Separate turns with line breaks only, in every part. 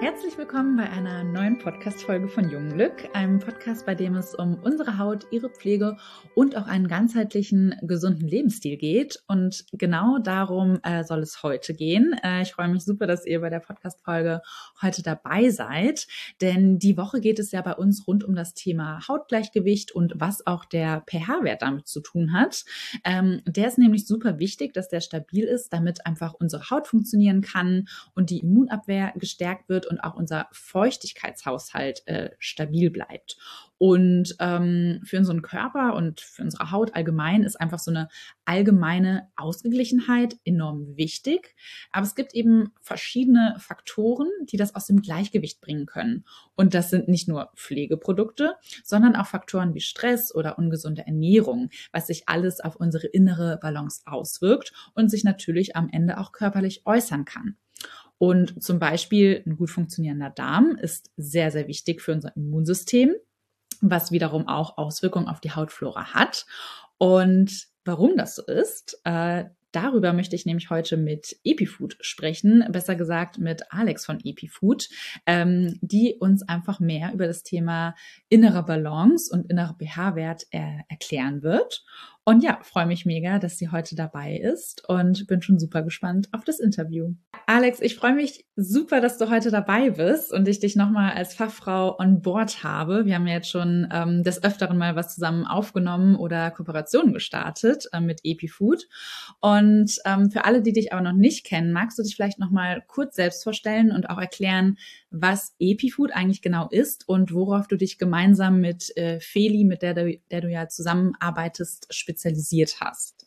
Herzlich willkommen bei einer neuen Podcast-Folge von Jungglück, einem Podcast, bei dem es um unsere Haut, ihre Pflege und auch einen ganzheitlichen, gesunden Lebensstil geht. Und genau darum soll es heute gehen. Ich freue mich super, dass ihr bei der Podcast-Folge heute dabei seid, denn die Woche geht es ja bei uns rund um das Thema Hautgleichgewicht und was auch der pH-Wert damit zu tun hat. Der ist nämlich super wichtig, dass der stabil ist, damit einfach unsere Haut funktionieren kann und die Immunabwehr gestärkt wird und auch unser Feuchtigkeitshaushalt stabil bleibt. Und für unseren Körper und für unsere Haut allgemein ist einfach so eine allgemeine Ausgeglichenheit enorm wichtig. Aber es gibt eben verschiedene Faktoren, die das aus dem Gleichgewicht bringen können. Und das sind nicht nur Pflegeprodukte, sondern auch Faktoren wie Stress oder ungesunde Ernährung, was sich alles auf unsere innere Balance auswirkt und sich natürlich am Ende auch körperlich äußern kann. Und zum Beispiel ein gut funktionierender Darm ist sehr, sehr wichtig für unser Immunsystem, was wiederum auch Auswirkungen auf die Hautflora hat. Und warum das so ist, darüber möchte ich nämlich heute mit EpiFood sprechen, besser gesagt mit Alex von EpiFood, die uns einfach mehr über das Thema innere Balance und innere pH-Wert erklären wird. Und ja, freue mich mega, dass sie heute dabei ist und bin schon super gespannt auf das Interview. Alex, ich freue mich super, dass du heute dabei bist und ich dich nochmal als Fachfrau on board habe. Wir haben ja jetzt schon des Öfteren mal was zusammen aufgenommen oder Kooperationen gestartet mit EpiFood. Und für alle, die dich aber noch nicht kennen, magst du dich vielleicht nochmal kurz selbst vorstellen und auch erklären, was EpiFood eigentlich genau ist und worauf du dich gemeinsam mit Feli, mit der du ja zusammenarbeitest, spezialisiert hast.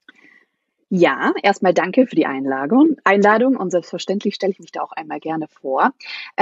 Ja, erstmal danke für die Einladung und selbstverständlich stelle ich mich da auch einmal gerne vor.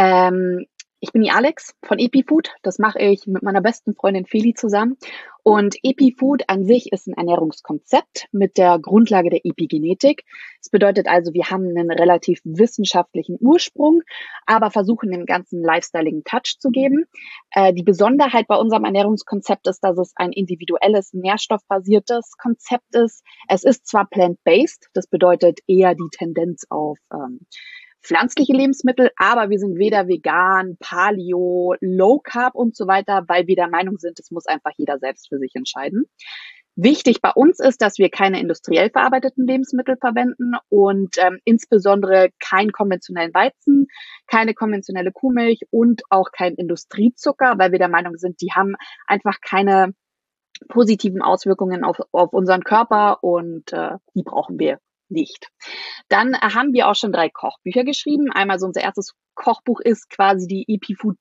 Ich bin die Alex von EpiFood. Das mache ich mit meiner besten Freundin Feli zusammen. Und EpiFood an sich ist ein Ernährungskonzept mit der Grundlage der Epigenetik. Das bedeutet also, wir haben einen relativ wissenschaftlichen Ursprung, aber versuchen dem ganzen lifestyleigen Touch zu geben. Die Besonderheit bei unserem Ernährungskonzept ist, dass es ein individuelles, nährstoffbasiertes Konzept ist. Es ist zwar plant-based, das bedeutet eher die Tendenz auf pflanzliche Lebensmittel, aber wir sind weder vegan, Paleo, Low Carb und so weiter, weil wir der Meinung sind, das muss einfach jeder selbst für sich entscheiden. Wichtig bei uns ist, dass wir keine industriell verarbeiteten Lebensmittel verwenden und insbesondere keinen konventionellen Weizen, keine konventionelle Kuhmilch und auch kein Industriezucker, weil wir der Meinung sind, die haben einfach keine positiven Auswirkungen auf unseren Körper und die brauchen wir nicht. Dann haben wir auch schon 3 Kochbücher geschrieben. Einmal so unser erstes Kochbuch ist quasi die EpiFood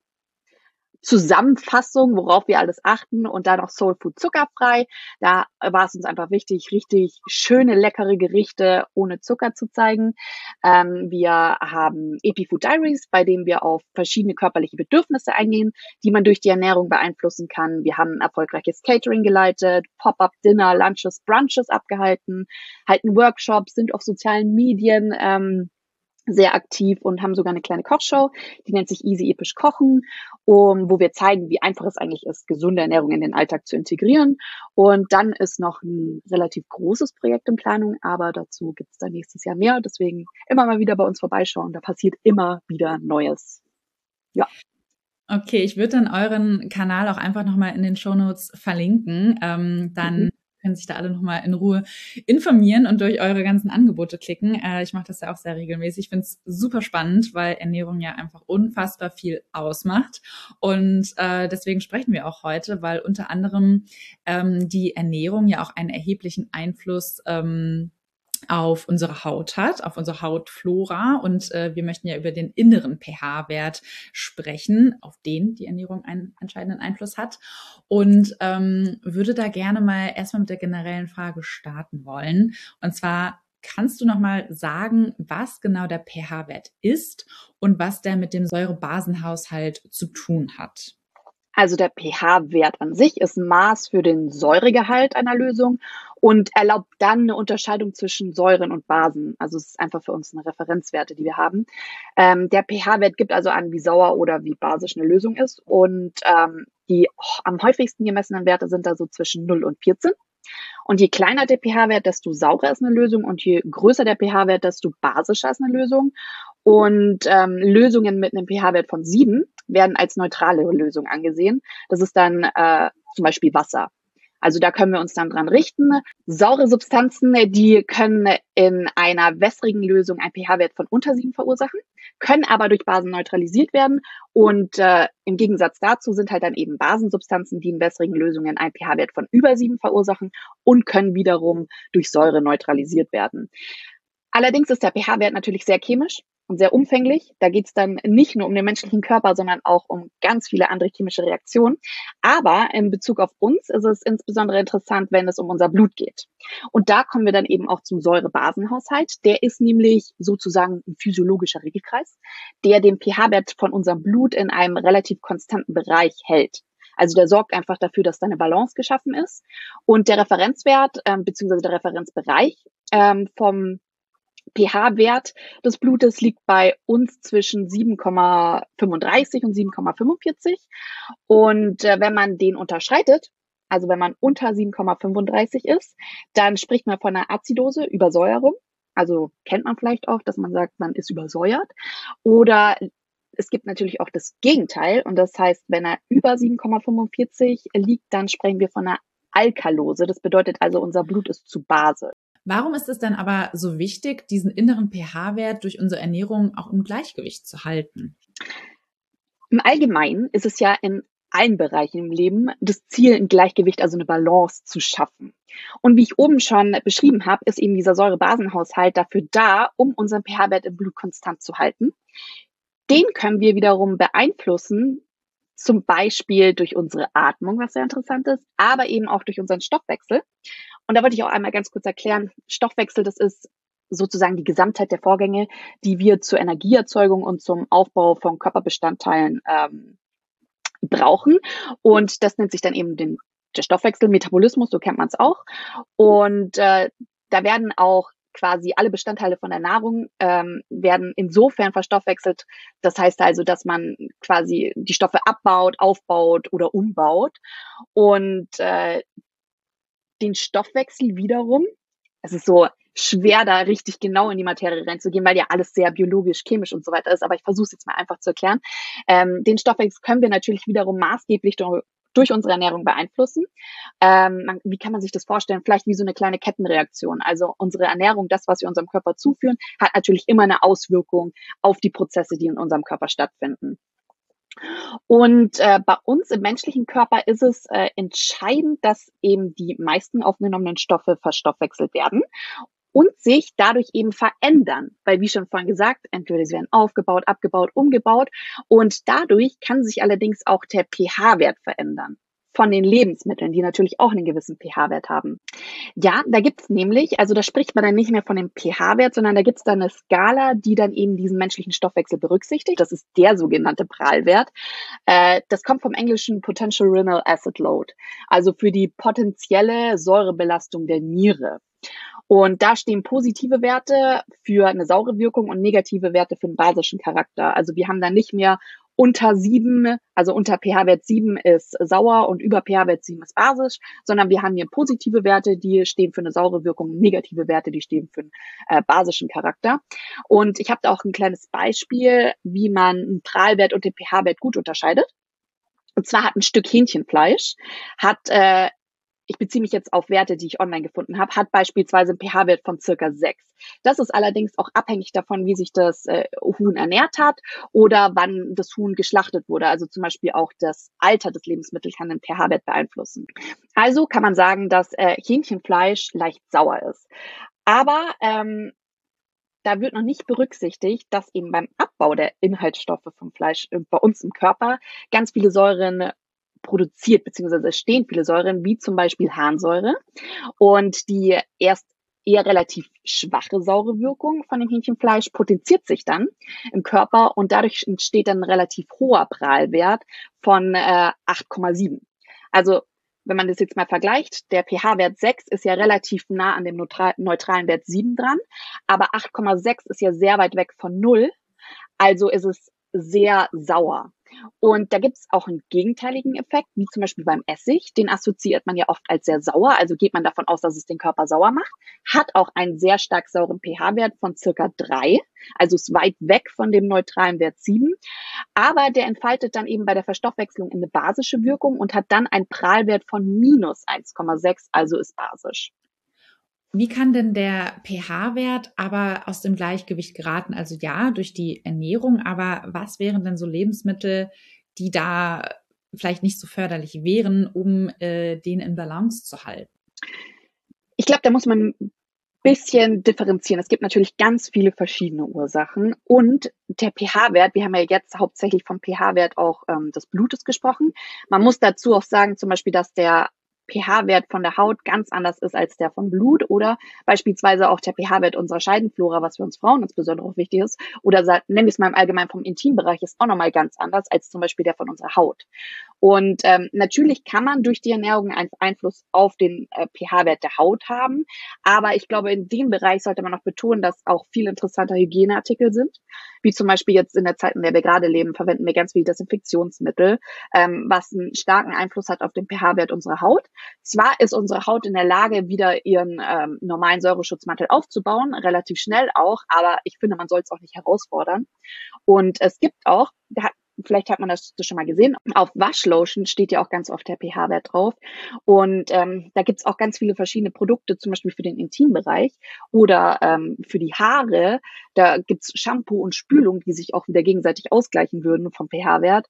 Zusammenfassung, worauf wir alles achten, und dann noch Soul Food zuckerfrei. Da war es uns einfach wichtig, richtig schöne, leckere Gerichte ohne Zucker zu zeigen. Wir haben EpiFood Diaries, bei dem wir auf verschiedene körperliche Bedürfnisse eingehen, die man durch die Ernährung beeinflussen kann. Wir haben erfolgreiches Catering geleitet, Pop-up-Dinner, Lunches, Brunches abgehalten, halten Workshops, sind auf sozialen Medien sehr aktiv und haben sogar eine kleine Kochshow, die nennt sich Easy Episch Kochen, wo wir zeigen, wie einfach es eigentlich ist, gesunde Ernährung in den Alltag zu integrieren. Und dann ist noch ein relativ großes Projekt in Planung, aber dazu gibt es dann nächstes Jahr mehr. Deswegen immer mal wieder bei uns vorbeischauen, da passiert immer wieder Neues. Ja.
Okay, ich würde dann euren Kanal auch einfach nochmal in den Shownotes verlinken. Dann können sich da alle nochmal in Ruhe informieren und durch eure ganzen Angebote klicken. Ich mache das ja auch sehr regelmäßig. Ich finde es super spannend, weil Ernährung ja einfach unfassbar viel ausmacht. Und deswegen sprechen wir auch heute, weil unter anderem die Ernährung ja auch einen erheblichen Einfluss auf unsere Haut hat, auf unsere Hautflora, und wir möchten ja über den inneren pH-Wert sprechen, auf den die Ernährung einen entscheidenden Einfluss hat, und würde da gerne mal erstmal mit der generellen Frage starten wollen, und zwar: Kannst du noch mal sagen, was genau der pH-Wert ist und was der mit dem Säurebasenhaushalt zu tun hat?
Also der pH-Wert an sich ist ein Maß für den Säuregehalt einer Lösung und erlaubt dann eine Unterscheidung zwischen Säuren und Basen. Also es ist einfach für uns eine Referenzwerte, die wir haben. Der pH-Wert gibt also an, wie sauer oder wie basisch eine Lösung ist. Und die am häufigsten gemessenen Werte sind da so zwischen 0 und 14. Und je kleiner der pH-Wert, desto saurer ist eine Lösung, und je größer der pH-Wert, desto basischer ist eine Lösung. Und Lösungen mit einem pH-Wert von 7 werden als neutrale Lösung angesehen. Das ist dann zum Beispiel Wasser. Also da können wir uns dann dran richten. Saure Substanzen, die können in einer wässrigen Lösung einen pH-Wert von unter 7 verursachen, können aber durch Basen neutralisiert werden. Und im Gegensatz dazu sind halt dann eben Basensubstanzen, die in wässrigen Lösungen einen pH-Wert von über 7 verursachen und können wiederum durch Säure neutralisiert werden. Allerdings ist der pH-Wert natürlich sehr chemisch und sehr umfänglich. Da geht es dann nicht nur um den menschlichen Körper, sondern auch um ganz viele andere chemische Reaktionen. Aber in Bezug auf uns ist es insbesondere interessant, wenn es um unser Blut geht. Und da kommen wir dann eben auch zum Säure-Basen-Haushalt. Der ist nämlich sozusagen ein physiologischer Regelkreis, der den pH-Wert von unserem Blut in einem relativ konstanten Bereich hält. Also der sorgt einfach dafür, dass da eine Balance geschaffen ist. Und der Referenzwert bzw. der Referenzbereich vom pH-Wert des Blutes liegt bei uns zwischen 7,35 und 7,45. Und wenn man den unterschreitet, also wenn man unter 7,35 ist, dann spricht man von einer Azidose, Übersäuerung. Also kennt man vielleicht auch, dass man sagt, man ist übersäuert. Oder es gibt natürlich auch das Gegenteil. Und das heißt, wenn er über 7,45 liegt, dann sprechen wir von einer Alkalose. Das bedeutet also, unser Blut ist zu Base.
Warum ist es dann aber so wichtig, diesen inneren pH-Wert durch unsere Ernährung auch im Gleichgewicht zu halten?
Im Allgemeinen ist es ja in allen Bereichen im Leben das Ziel, ein Gleichgewicht, also eine Balance zu schaffen. Und wie ich oben schon beschrieben habe, ist eben dieser Säure-Basen-Haushalt dafür da, um unseren pH-Wert im Blut konstant zu halten. Den können wir wiederum beeinflussen, zum Beispiel durch unsere Atmung, was sehr interessant ist, aber eben auch durch unseren Stoffwechsel. Und da wollte ich auch einmal ganz kurz erklären, Stoffwechsel, das ist sozusagen die Gesamtheit der Vorgänge, die wir zur Energieerzeugung und zum Aufbau von Körperbestandteilen brauchen. Und das nennt sich dann eben der Stoffwechsel, Metabolismus, so kennt man es auch. Und da werden auch quasi alle Bestandteile von der Nahrung werden insofern verstoffwechselt. Das heißt also, dass man quasi die Stoffe abbaut, aufbaut oder umbaut. Und den Stoffwechsel wiederum, es ist so schwer, da richtig genau in die Materie reinzugehen, weil ja alles sehr biologisch, chemisch und so weiter ist, aber ich versuche es jetzt mal einfach zu erklären. Den Stoffwechsel können wir natürlich wiederum maßgeblich durch unsere Ernährung beeinflussen. Wie kann man sich das vorstellen? Vielleicht wie so eine kleine Kettenreaktion. Also unsere Ernährung, das, was wir unserem Körper zuführen, hat natürlich immer eine Auswirkung auf die Prozesse, die in unserem Körper stattfinden. Und bei uns im menschlichen Körper ist es entscheidend, dass eben die meisten aufgenommenen Stoffe verstoffwechselt werden und sich dadurch eben verändern. Weil, wie schon vorhin gesagt, entweder sie werden aufgebaut, abgebaut, umgebaut. Und dadurch kann sich allerdings auch der pH-Wert verändern von den Lebensmitteln, die natürlich auch einen gewissen pH-Wert haben. Ja, da gibt's nämlich, also da spricht man dann nicht mehr von dem pH-Wert, sondern da gibt's dann eine Skala, die dann eben diesen menschlichen Stoffwechsel berücksichtigt. Das ist der sogenannte Prallwert. Das kommt vom englischen Potential Renal Acid Load, also für die potenzielle Säurebelastung der Niere. Und da stehen positive Werte für eine saure Wirkung und negative Werte für einen basischen Charakter. Also wir haben da nicht mehr unter 7, also unter pH-Wert 7 ist sauer und über pH-Wert 7 ist basisch, sondern wir haben hier positive Werte, die stehen für eine saure Wirkung, negative Werte, die stehen für einen basischen Charakter. Und ich habe da auch ein kleines Beispiel, wie man einen Prallwert und den pH-Wert gut unterscheidet. Und zwar hat ein Stück Hähnchenfleisch, ich beziehe mich jetzt auf Werte, die ich online gefunden habe, hat beispielsweise einen pH-Wert von circa 6. Das ist allerdings auch abhängig davon, wie sich das Huhn ernährt hat oder wann das Huhn geschlachtet wurde. Also zum Beispiel auch das Alter des Lebensmittels kann den pH-Wert beeinflussen. Also kann man sagen, dass Hähnchenfleisch leicht sauer ist. Aber da wird noch nicht berücksichtigt, dass eben beim Abbau der Inhaltsstoffe vom Fleisch bei uns im Körper ganz viele Säuren produziert, beziehungsweise es stehen viele Säuren, wie zum Beispiel Harnsäure. Und die erst eher relativ schwache saure Wirkung von dem Hähnchenfleisch potenziert sich dann im Körper und dadurch entsteht dann ein relativ hoher Prallwert von 8,7. Also wenn man das jetzt mal vergleicht, der pH-Wert 6 ist ja relativ nah an dem neutralen Wert 7 dran, aber 8,6 ist ja sehr weit weg von 0, also ist es sehr sauer. Und da gibt es auch einen gegenteiligen Effekt, wie zum Beispiel beim Essig. Den assoziiert man ja oft als sehr sauer, also geht man davon aus, dass es den Körper sauer macht. Hat auch einen sehr stark sauren pH-Wert von circa 3, also ist weit weg von dem neutralen Wert 7. Aber der entfaltet dann eben bei der Verstoffwechslung eine basische Wirkung und hat dann einen Prahlwert von minus 1,6, also ist basisch.
Wie kann denn der pH-Wert aber aus dem Gleichgewicht geraten? Also ja, durch die Ernährung, aber was wären denn so Lebensmittel, die da vielleicht nicht so förderlich wären, um den in Balance zu halten?
Ich glaube, da muss man ein bisschen differenzieren. Es gibt natürlich ganz viele verschiedene Ursachen und der pH-Wert, wir haben ja jetzt hauptsächlich vom pH-Wert auch des Blutes gesprochen. Man muss dazu auch sagen, zum Beispiel, dass der pH-Wert von der Haut ganz anders ist als der vom Blut oder beispielsweise auch der pH-Wert unserer Scheidenflora, was für uns Frauen insbesondere auch wichtig ist, oder nennen wir es mal im Allgemeinen vom Intimbereich, ist auch nochmal ganz anders als zum Beispiel der von unserer Haut. Und natürlich kann man durch die Ernährung einen Einfluss auf den pH-Wert der Haut haben, aber ich glaube, in dem Bereich sollte man noch betonen, dass auch viel interessanter Hygieneartikel sind, wie zum Beispiel jetzt in der Zeit, in der wir gerade leben, verwenden wir ganz viel Desinfektionsmittel, was einen starken Einfluss hat auf den pH-Wert unserer Haut. Zwar ist unsere Haut in der Lage, wieder ihren normalen Säureschutzmantel aufzubauen, relativ schnell auch, aber ich finde, man soll es auch nicht herausfordern. Und es gibt auch, vielleicht hat man das schon mal gesehen, auf Waschlotion steht ja auch ganz oft der pH-Wert drauf. Und da gibt's auch ganz viele verschiedene Produkte, zum Beispiel für den Intimbereich oder für die Haare. Da gibt's Shampoo und Spülung, die sich auch wieder gegenseitig ausgleichen würden vom pH-Wert.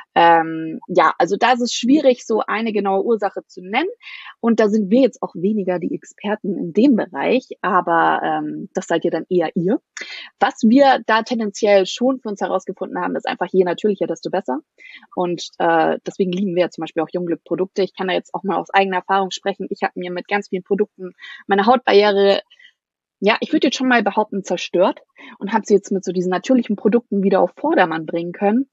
Ja, also da ist es schwierig, so eine genaue Ursache zu nennen. Und da sind wir jetzt auch weniger die Experten in dem Bereich, aber das seid ihr dann eher ihr. Was wir da tendenziell schon für uns herausgefunden haben, ist einfach, je natürlicher, desto besser. Und deswegen lieben wir ja zum Beispiel auch Jungglück-Produkte. Ich kann da jetzt auch mal aus eigener Erfahrung sprechen. Ich habe mir mit ganz vielen Produkten meine Hautbarriere, ja, ich würde jetzt schon mal behaupten, zerstört und habe sie jetzt mit so diesen natürlichen Produkten wieder auf Vordermann bringen können.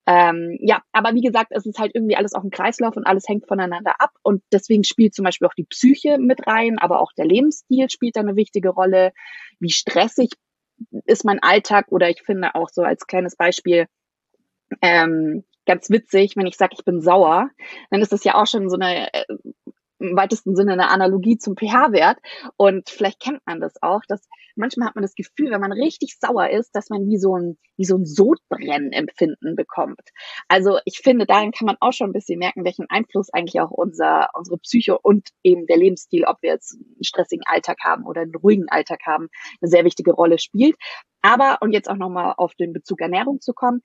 Ja, aber wie gesagt, es ist halt irgendwie alles auch ein Kreislauf und alles hängt voneinander ab. Und deswegen spielt zum Beispiel auch die Psyche mit rein, aber auch der Lebensstil spielt da eine wichtige Rolle. Wie stressig ist mein Alltag, oder ich finde auch so als kleines Beispiel ganz witzig, wenn ich sage, ich bin sauer, dann ist das ja auch schon so eine im weitesten Sinne eine Analogie zum pH-Wert. Und vielleicht kennt man das auch, dass manchmal hat man das Gefühl, wenn man richtig sauer ist, dass man wie so ein Sodbrennen-Empfinden bekommt. Also ich finde, darin kann man auch schon ein bisschen merken, welchen Einfluss eigentlich auch unsere Psyche und eben der Lebensstil, ob wir jetzt einen stressigen Alltag haben oder einen ruhigen Alltag haben, eine sehr wichtige Rolle spielt. Aber, und jetzt auch nochmal auf den Bezug Ernährung zu kommen,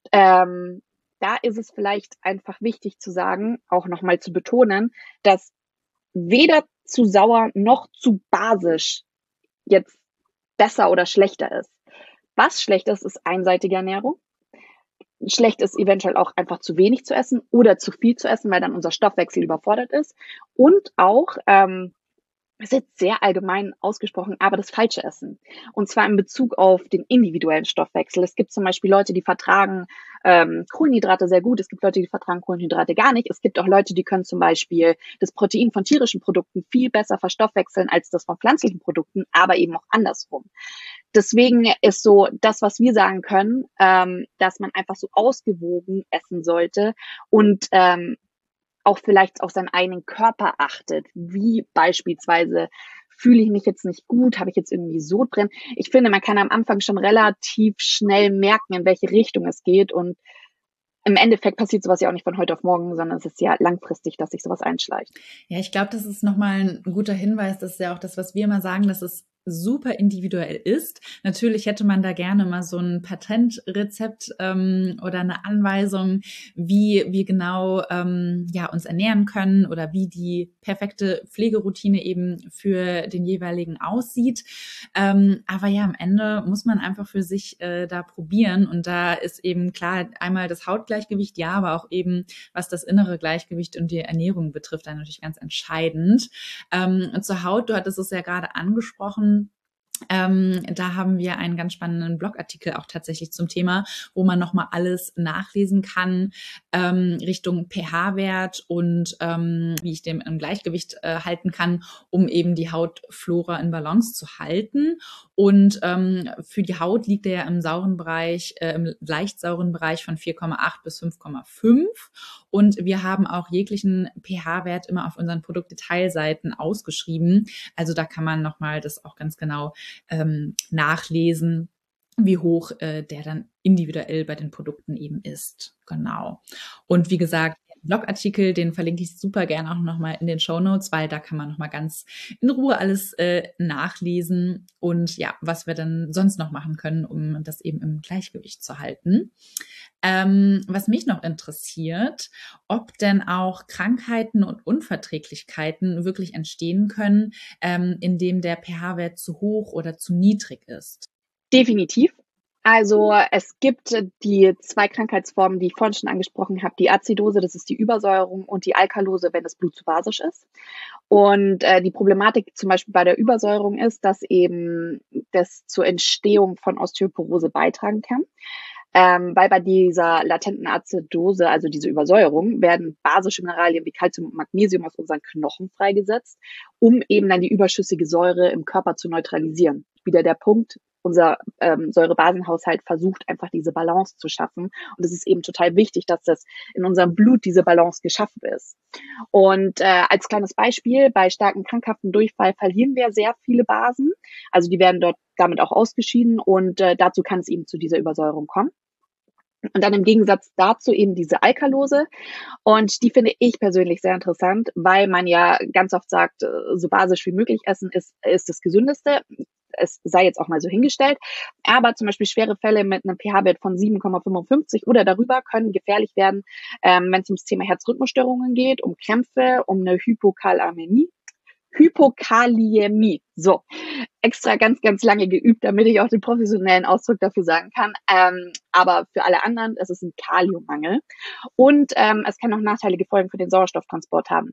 da ist es vielleicht einfach wichtig zu sagen, auch nochmal zu betonen, dass weder zu sauer noch zu basisch jetzt besser oder schlechter ist. Was schlecht ist einseitige Ernährung. Schlecht ist eventuell auch einfach zu wenig zu essen oder zu viel zu essen, weil dann unser Stoffwechsel überfordert ist. Und auch, das ist jetzt sehr allgemein ausgesprochen, aber das falsche Essen. Und zwar in Bezug auf den individuellen Stoffwechsel. Es gibt zum Beispiel Leute, die vertragen Kohlenhydrate sehr gut. Es gibt Leute, die vertragen Kohlenhydrate gar nicht. Es gibt auch Leute, die können zum Beispiel das Protein von tierischen Produkten viel besser verstoffwechseln als das von pflanzlichen Produkten, aber eben auch andersrum. Deswegen ist so das, was wir sagen können, dass man einfach so ausgewogen essen sollte und auch vielleicht auf seinen eigenen Körper achtet, wie beispielsweise fühle ich mich jetzt nicht gut, habe ich jetzt irgendwie Sodbrennen. Ich finde, man kann am Anfang schon relativ schnell merken, in welche Richtung es geht, und im Endeffekt passiert sowas ja auch nicht von heute auf morgen, sondern es ist ja langfristig, dass sich sowas einschleicht.
Ja, ich glaube, das ist nochmal ein guter Hinweis. Das ist ja auch das, was wir immer sagen, dass es super individuell ist. Natürlich hätte man da gerne mal so ein Patentrezept oder eine Anweisung, wie wir genau uns ernähren können oder wie die perfekte Pflegeroutine eben für den jeweiligen aussieht. Aber ja, am Ende muss man einfach für sich da probieren, und da ist eben klar einmal das Hautgleichgewicht, ja, aber auch eben, was das innere Gleichgewicht und die Ernährung betrifft, dann natürlich ganz entscheidend. Zur Haut, du hattest es ja gerade angesprochen, Da haben wir einen ganz spannenden Blogartikel auch tatsächlich zum Thema, wo man nochmal alles nachlesen kann, Richtung pH-Wert und wie ich den im Gleichgewicht halten kann, um eben die Hautflora in Balance zu halten. Und für die Haut liegt er ja im sauren Bereich, im leicht sauren Bereich von 4,8 bis 5,5. Und wir haben auch jeglichen pH-Wert immer auf unseren Produktdetailseiten ausgeschrieben. Also da kann man nochmal das auch ganz genau nachlesen, wie hoch der dann individuell bei den Produkten eben ist. Genau. Und wie gesagt, den Blogartikel, den verlinke ich super gerne auch nochmal in den Shownotes, weil da kann man nochmal ganz in Ruhe alles nachlesen und ja, was wir dann sonst noch machen können, um das eben im Gleichgewicht zu halten. Was mich noch interessiert, ob denn auch Krankheiten und Unverträglichkeiten wirklich entstehen können, indem der pH-Wert zu hoch oder zu niedrig ist.
Definitiv. Also es gibt die 2 Krankheitsformen, die ich vorhin schon angesprochen habe. Die Azidose, das ist die Übersäuerung, und die Alkalose, wenn das Blut zu basisch ist. Und die Problematik zum Beispiel bei der Übersäuerung ist, dass eben das zur Entstehung von Osteoporose beitragen kann. Weil bei dieser latenten Azidose, also diese Übersäuerung, werden basische Mineralien wie Calcium und Magnesium aus unseren Knochen freigesetzt, um eben dann die überschüssige Säure im Körper zu neutralisieren. Wieder der Punkt, unser Säurebasenhaushalt versucht einfach diese Balance zu schaffen. Und es ist eben total wichtig, dass das in unserem Blut diese Balance geschaffen ist. Und als kleines Beispiel, bei starken krankhaften Durchfall verlieren wir sehr viele Basen. Also die werden dort damit auch ausgeschieden, und dazu kann es eben zu dieser Übersäuerung kommen. Und dann im Gegensatz dazu eben diese Alkalose. Und die finde ich persönlich sehr interessant, weil man ja ganz oft sagt, so basisch wie möglich essen ist das Gesündeste. Es sei jetzt auch mal so hingestellt. Aber zum Beispiel schwere Fälle mit einem pH-Wert von 7,55 oder darüber können gefährlich werden, wenn es ums Thema Herzrhythmusstörungen geht, um Krämpfe, um eine Hypokaliämie. So, extra ganz, ganz lange geübt, damit ich auch den professionellen Ausdruck dafür sagen kann. Aber für alle anderen, es ist ein Kaliummangel. Und es kann auch nachteilige Folgen für den Sauerstofftransport haben.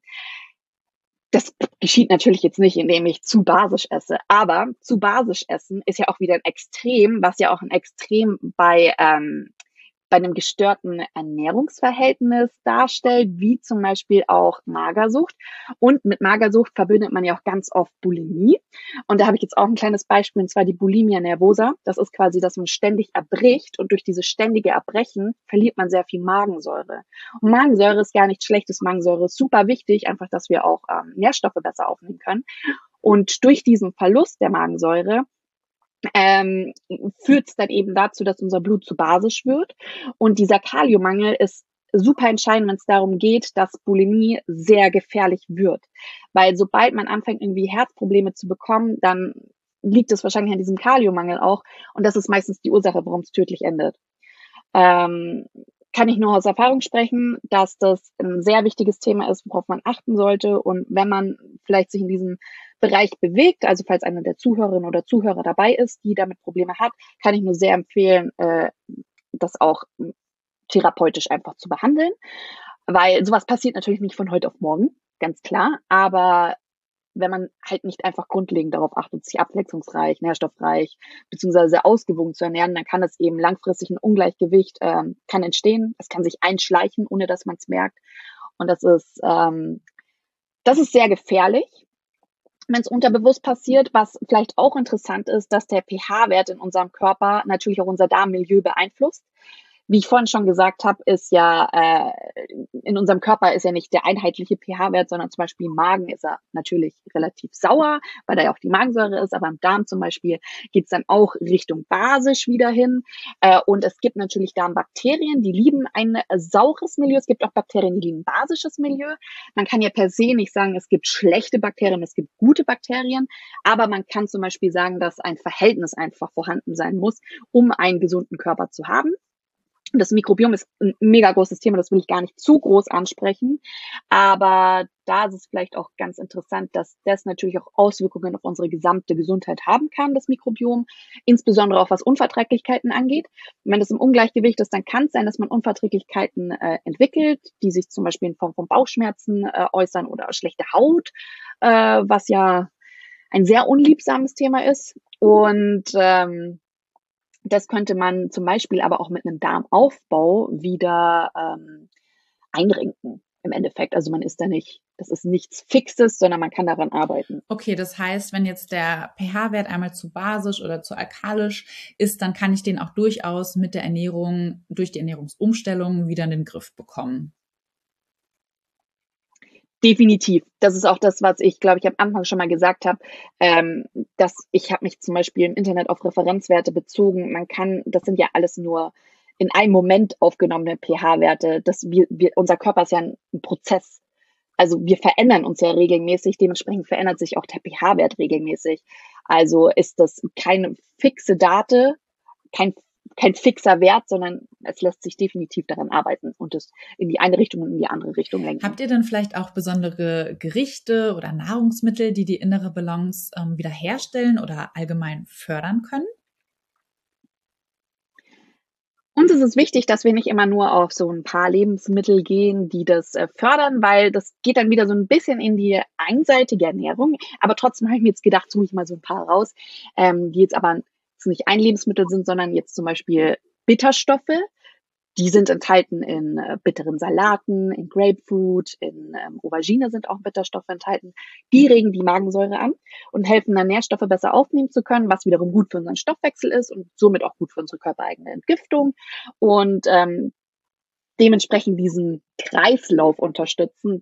Das geschieht natürlich jetzt nicht, indem ich zu basisch esse. Aber zu basisch essen ist ja auch wieder ein Extrem, was ja auch ein Extrem bei einem gestörten Ernährungsverhältnis darstellt, wie zum Beispiel auch Magersucht. Und mit Magersucht verbindet man ja auch ganz oft Bulimie. Und da habe ich jetzt auch ein kleines Beispiel, und zwar die Bulimia nervosa. Das ist quasi, dass man ständig erbricht, und durch dieses ständige Erbrechen verliert man sehr viel Magensäure. Und Magensäure ist gar nichts Schlechtes. Magensäure ist super wichtig, einfach, dass wir auch Nährstoffe besser aufnehmen können. Und durch diesen Verlust der Magensäure führt es dann eben dazu, dass unser Blut zu basisch wird. Und dieser Kaliummangel ist super entscheidend, wenn es darum geht, dass Bulimie sehr gefährlich wird. Weil sobald man anfängt, irgendwie Herzprobleme zu bekommen, dann liegt es wahrscheinlich an diesem Kaliummangel auch. Und das ist meistens die Ursache, warum es tödlich endet. Kann ich nur aus Erfahrung sprechen, dass das ein sehr wichtiges Thema ist, worauf man achten sollte. Und wenn man vielleicht sich in diesem Bereich bewegt, also falls einer der Zuhörerinnen oder Zuhörer dabei ist, die damit Probleme hat, kann ich nur sehr empfehlen, das auch therapeutisch einfach zu behandeln. Weil sowas passiert natürlich nicht von heute auf morgen, ganz klar. Aber wenn man halt nicht einfach grundlegend darauf achtet, sich abwechslungsreich, nährstoffreich beziehungsweise ausgewogen zu ernähren, dann kann es eben langfristig ein Ungleichgewicht kann entstehen. Es kann sich einschleichen, ohne dass man es merkt. Und das ist sehr gefährlich, wenn es unterbewusst passiert. Was vielleicht auch interessant ist, dass der pH-Wert in unserem Körper natürlich auch unser Darmmilieu beeinflusst. Wie ich vorhin schon gesagt habe, ist ja in unserem Körper ist ja nicht der einheitliche pH-Wert, sondern zum Beispiel im Magen ist er natürlich relativ sauer, weil da ja auch die Magensäure ist, aber im Darm zum Beispiel geht es dann auch Richtung basisch wieder hin. Und es gibt natürlich Darmbakterien, die lieben ein saures Milieu. Es gibt auch Bakterien, die lieben ein basisches Milieu. Man kann ja per se nicht sagen, es gibt schlechte Bakterien, es gibt gute Bakterien, aber man kann zum Beispiel sagen, dass ein Verhältnis einfach vorhanden sein muss, um einen gesunden Körper zu haben. Das Mikrobiom ist ein mega großes Thema, das will ich gar nicht zu groß ansprechen. Aber da ist es vielleicht auch ganz interessant, dass das natürlich auch Auswirkungen auf unsere gesamte Gesundheit haben kann, das Mikrobiom, insbesondere auch was Unverträglichkeiten angeht. Wenn das im Ungleichgewicht ist, dann kann es sein, dass man Unverträglichkeiten entwickelt, die sich zum Beispiel in Form von Bauchschmerzen äußern oder schlechte Haut, was ja ein sehr unliebsames Thema ist. Und das könnte man zum Beispiel aber auch mit einem Darmaufbau wieder einrenken im Endeffekt. Also man ist da nicht, das ist nichts Fixes, sondern man kann daran arbeiten.
Okay, das heißt, wenn jetzt der pH-Wert einmal zu basisch oder zu alkalisch ist, dann kann ich den auch durchaus mit der Ernährung, durch die Ernährungsumstellung wieder in den Griff bekommen.
Definitiv. Das ist auch das, was ich, glaube ich, am Anfang schon mal gesagt habe, dass ich habe mich zum Beispiel im Internet auf Referenzwerte bezogen. Man kann, das sind ja alles nur in einem Moment aufgenommene pH-Werte. Unser Körper ist ja ein Prozess. Also wir verändern uns ja regelmäßig, dementsprechend verändert sich auch der pH-Wert regelmäßig. Also ist das keine fixe Date, kein fixer Wert, sondern es lässt sich definitiv daran arbeiten und es in die eine Richtung und in die andere Richtung lenken.
Habt ihr dann vielleicht auch besondere Gerichte oder Nahrungsmittel, die die innere Balance wiederherstellen oder allgemein fördern können?
Uns ist es wichtig, dass wir nicht immer nur auf so ein paar Lebensmittel gehen, die das fördern, weil das geht dann wieder so ein bisschen in die einseitige Ernährung. Aber trotzdem habe ich mir jetzt gedacht, suche ich mal so ein paar raus, die jetzt aber nicht ein Lebensmittel sind, sondern jetzt zum Beispiel Bitterstoffe. Die sind enthalten in bitteren Salaten, in Grapefruit, in Aubergine sind auch Bitterstoffe enthalten. Die regen die Magensäure an und helfen dann Nährstoffe besser aufnehmen zu können, was wiederum gut für unseren Stoffwechsel ist und somit auch gut für unsere körpereigene Entgiftung und dementsprechend diesen Kreislauf unterstützen,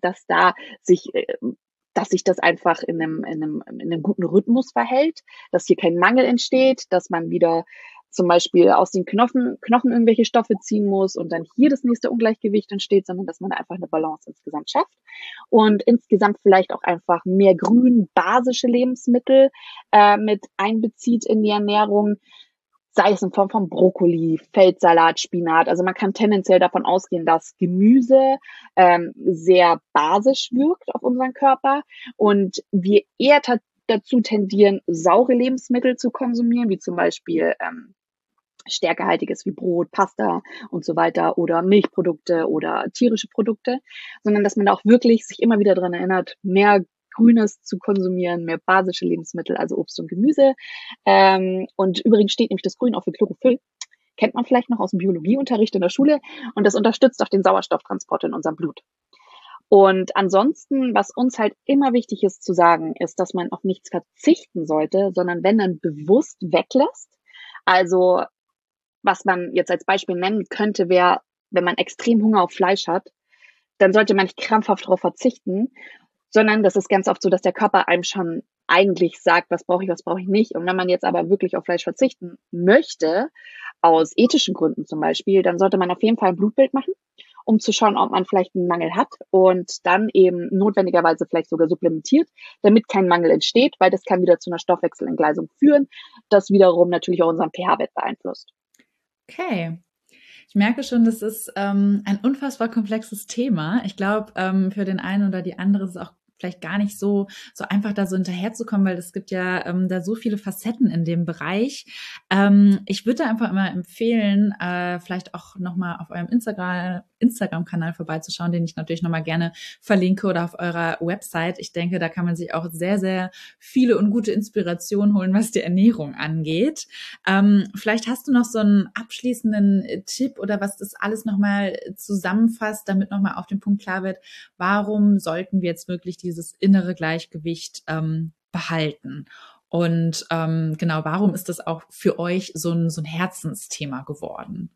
dass sich das einfach in einem guten Rhythmus verhält, dass hier kein Mangel entsteht, dass man wieder zum Beispiel aus den Knochen irgendwelche Stoffe ziehen muss und dann hier das nächste Ungleichgewicht entsteht, sondern dass man einfach eine Balance insgesamt schafft und insgesamt vielleicht auch einfach mehr grün, basische Lebensmittel mit einbezieht in die Ernährung, sei es in Form von Brokkoli, Feldsalat, Spinat. Also man kann tendenziell davon ausgehen, dass Gemüse sehr basisch wirkt auf unseren Körper und wir eher dazu tendieren, saure Lebensmittel zu konsumieren, wie zum Beispiel stärkehaltiges wie Brot, Pasta und so weiter oder Milchprodukte oder tierische Produkte, sondern dass man da auch wirklich sich immer wieder daran erinnert, mehr Grünes zu konsumieren, mehr basische Lebensmittel, also Obst und Gemüse. Und übrigens steht nämlich das Grün auch für Chlorophyll. Kennt man vielleicht noch aus dem Biologieunterricht in der Schule. Und das unterstützt auch den Sauerstofftransport in unserem Blut. Und ansonsten, was uns halt immer wichtig ist zu sagen, ist, dass man auf nichts verzichten sollte, sondern wenn dann bewusst weglässt. Also was man jetzt als Beispiel nennen könnte, wäre, wenn man extrem Hunger auf Fleisch hat, dann sollte man nicht krampfhaft darauf verzichten, sondern das ist ganz oft so, dass der Körper einem schon eigentlich sagt, was brauche ich nicht. Und wenn man jetzt aber wirklich auf Fleisch verzichten möchte, aus ethischen Gründen zum Beispiel, dann sollte man auf jeden Fall ein Blutbild machen, um zu schauen, ob man vielleicht einen Mangel hat und dann eben notwendigerweise vielleicht sogar supplementiert, damit kein Mangel entsteht, weil das kann wieder zu einer Stoffwechselentgleisung führen, das wiederum natürlich auch unseren pH-Wert beeinflusst.
Okay. Ich merke schon, das ist ein unfassbar komplexes Thema. Ich glaube, für den einen oder die andere ist es auch vielleicht gar nicht so einfach, da so hinterherzukommen, weil es gibt ja da so viele Facetten in dem Bereich. Ich würde da einfach immer empfehlen, vielleicht auch nochmal auf eurem Instagram-Kanal vorbeizuschauen, den ich natürlich nochmal gerne verlinke oder auf eurer Website. Ich denke, da kann man sich auch sehr, sehr viele und gute Inspirationen holen, was die Ernährung angeht. Vielleicht hast du noch so einen abschließenden Tipp oder was das alles nochmal zusammenfasst, damit nochmal auf den Punkt klar wird, warum sollten wir jetzt wirklich dieses innere Gleichgewicht behalten? Und genau, warum ist das auch für euch so ein Herzensthema geworden?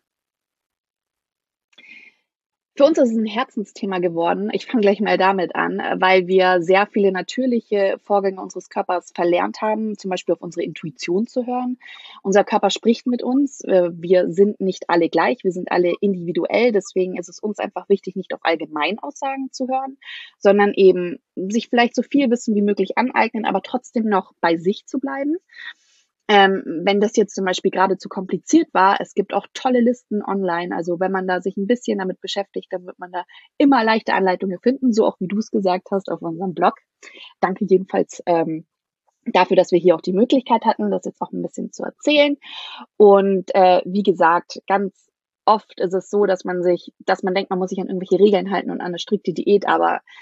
Für uns ist es ein Herzensthema geworden. Ich fange gleich mal damit an, weil wir sehr viele natürliche Vorgänge unseres Körpers verlernt haben, zum Beispiel auf unsere Intuition zu hören. Unser Körper spricht mit uns. Wir sind nicht alle gleich, wir sind alle individuell. Deswegen ist es uns einfach wichtig, nicht auf Allgemeinaussagen zu hören, sondern eben sich vielleicht so viel Wissen wie möglich aneignen, aber trotzdem noch bei sich zu bleiben. Wenn das jetzt zum Beispiel gerade zu kompliziert war, es gibt auch tolle Listen online. Also wenn man da sich ein bisschen damit beschäftigt, dann wird man da immer leichte Anleitungen finden, so auch wie du es gesagt hast auf unserem Blog. Danke jedenfalls dafür, dass wir hier auch die Möglichkeit hatten, das jetzt auch ein bisschen zu erzählen. Und wie gesagt, ganz oft ist es so, dass man denkt, man muss sich an irgendwelche Regeln halten und an eine strikte Diät, aber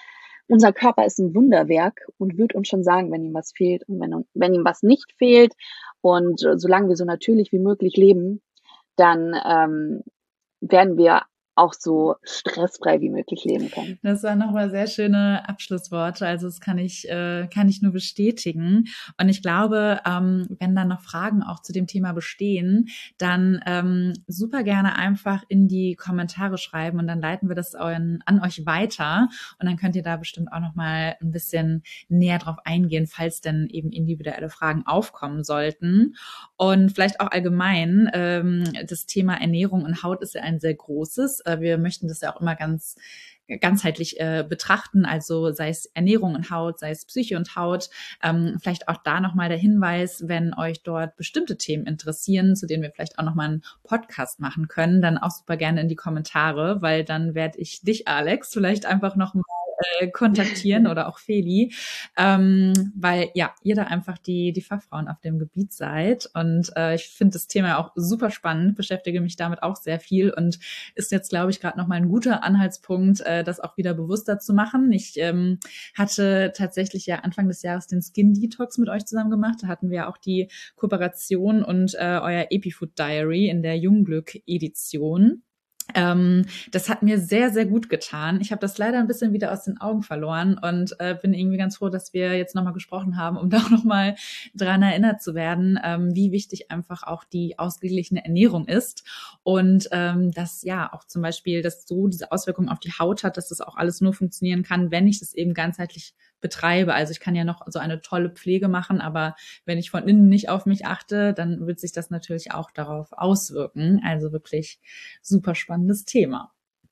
unser Körper ist ein Wunderwerk und wird uns schon sagen, wenn ihm was fehlt und wenn ihm was nicht fehlt. Und solange wir so natürlich wie möglich leben, dann werden wir auch so stressfrei wie möglich leben können.
Das waren nochmal sehr schöne Abschlussworte. Also das kann ich nur bestätigen. Und ich glaube, wenn dann noch Fragen auch zu dem Thema bestehen, dann super gerne einfach in die Kommentare schreiben und dann leiten wir das an euch weiter. Und dann könnt ihr da bestimmt auch nochmal ein bisschen näher drauf eingehen, falls denn eben individuelle Fragen aufkommen sollten. Und vielleicht auch allgemein, das Thema Ernährung und Haut ist ja ein sehr großes. Wir möchten das ja auch immer ganzheitlich betrachten, also sei es Ernährung und Haut, sei es Psyche und Haut. Vielleicht auch da nochmal der Hinweis, wenn euch dort bestimmte Themen interessieren, zu denen wir vielleicht auch nochmal einen Podcast machen können, dann auch super gerne in die Kommentare, weil dann werde ich dich, Alex, vielleicht einfach nochmal kontaktieren oder auch Feli, weil ja, ihr da einfach die Fachfrauen auf dem Gebiet seid und ich finde das Thema auch super spannend, beschäftige mich damit auch sehr viel und ist jetzt, glaube ich, gerade nochmal ein guter Anhaltspunkt, das auch wieder bewusster zu machen. Ich hatte tatsächlich ja Anfang des Jahres den Skin Detox mit euch zusammen gemacht, da hatten wir auch die Kooperation und euer EpiFood Diary in der Jungglück-Edition. Das hat mir sehr, sehr gut getan. Ich habe das leider ein bisschen wieder aus den Augen verloren und bin irgendwie ganz froh, dass wir jetzt nochmal gesprochen haben, um da auch nochmal dran erinnert zu werden, wie wichtig einfach auch die ausgeglichene Ernährung ist und dass ja auch zum Beispiel, dass so diese Auswirkungen auf die Haut hat, dass das auch alles nur funktionieren kann, wenn ich das eben ganzheitlich betreibe. Also ich kann ja noch so eine tolle Pflege machen, aber wenn ich von innen nicht auf mich achte, dann wird sich das natürlich auch darauf auswirken. Also wirklich super spannendes Thema.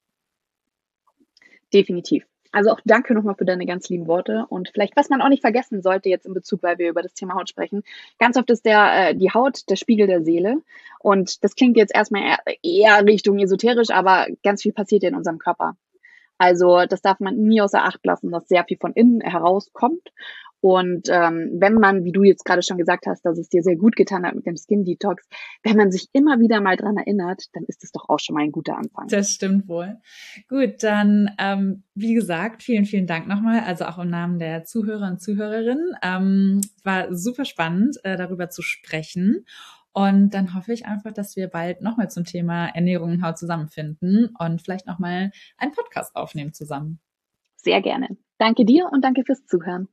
Definitiv. Also auch danke nochmal für deine ganz lieben Worte. Und vielleicht, was man auch nicht vergessen sollte jetzt in Bezug, weil wir über das Thema Haut sprechen, ganz oft ist die Haut der Spiegel der Seele. Und das klingt jetzt erstmal eher Richtung esoterisch, aber ganz viel passiert ja in unserem Körper. Also das darf man nie außer Acht lassen, dass sehr viel von innen herauskommt. Und wenn man, wie du jetzt gerade schon gesagt hast, dass es dir sehr gut getan hat mit dem Skin Detox, wenn man sich immer wieder mal dran erinnert, dann ist es doch auch schon mal ein guter Anfang.
Das stimmt wohl. Gut, dann wie gesagt, vielen, vielen Dank nochmal, also auch im Namen der Zuhörer und Zuhörerinnen. War super spannend, darüber zu sprechen. Und dann hoffe ich einfach, dass wir bald nochmal zum Thema Ernährung und Haut zusammenfinden und vielleicht nochmal einen Podcast aufnehmen zusammen.
Sehr gerne. Danke dir und danke fürs Zuhören.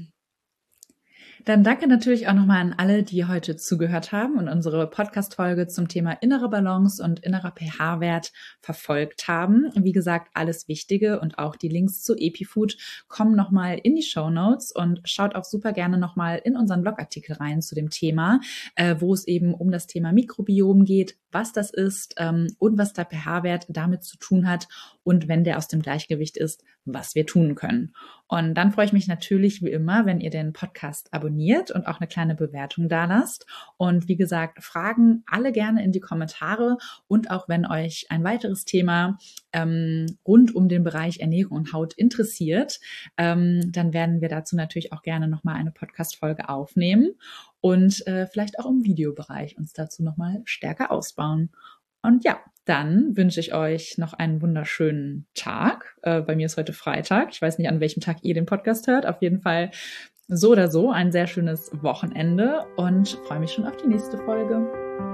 Dann danke natürlich auch nochmal an alle, die heute zugehört haben und unsere Podcast-Folge zum Thema innere Balance und innerer pH-Wert verfolgt haben. Wie gesagt, alles Wichtige und auch die Links zu EpiFood kommen nochmal in die Shownotes und schaut auch super gerne nochmal in unseren Blogartikel rein zu dem Thema, wo es eben um das Thema Mikrobiom geht, was das ist und was der pH-Wert damit zu tun hat und wenn der aus dem Gleichgewicht ist, was wir tun können. Und dann freue ich mich natürlich wie immer, wenn ihr den Podcast abonniert und auch eine kleine Bewertung da lasst. Und wie gesagt, Fragen alle gerne in die Kommentare und auch wenn euch ein weiteres Thema rund um den Bereich Ernährung und Haut interessiert, dann werden wir dazu natürlich auch gerne nochmal eine Podcast-Folge aufnehmen und vielleicht auch im Videobereich uns dazu nochmal stärker ausbauen. Und ja, dann wünsche ich euch noch einen wunderschönen Tag. Bei mir ist heute Freitag. Ich weiß nicht, an welchem Tag ihr den Podcast hört. Auf jeden Fall so oder so ein sehr schönes Wochenende und freue mich schon auf die nächste Folge.